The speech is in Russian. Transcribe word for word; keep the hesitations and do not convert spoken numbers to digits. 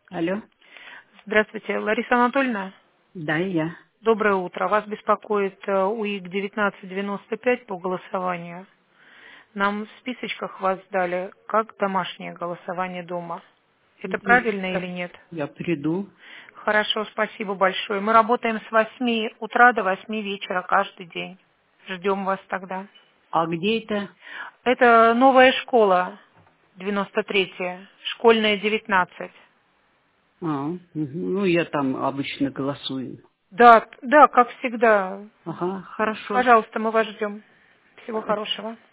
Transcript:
Алло. Здравствуйте, Лариса Анатольевна. Да, и я. Доброе утро. Вас беспокоит э, УИК девятнадцать девяносто пять по голосованию. Нам в списочках вас дали как домашнее голосование дома. Это Мгм. правильно или Сейчас нет? я приду. Хорошо, спасибо большое. Мы работаем с восьми утра до восьми вечера каждый день. Ждем вас тогда. А где это? Это новая школа, девяносто третья, школьная девятнадцать. А, мгм. Ну, я там обычно голосую. Да, да, как всегда. Ага, хорошо. Пожалуйста, мы вас ждем. Всего хорошего.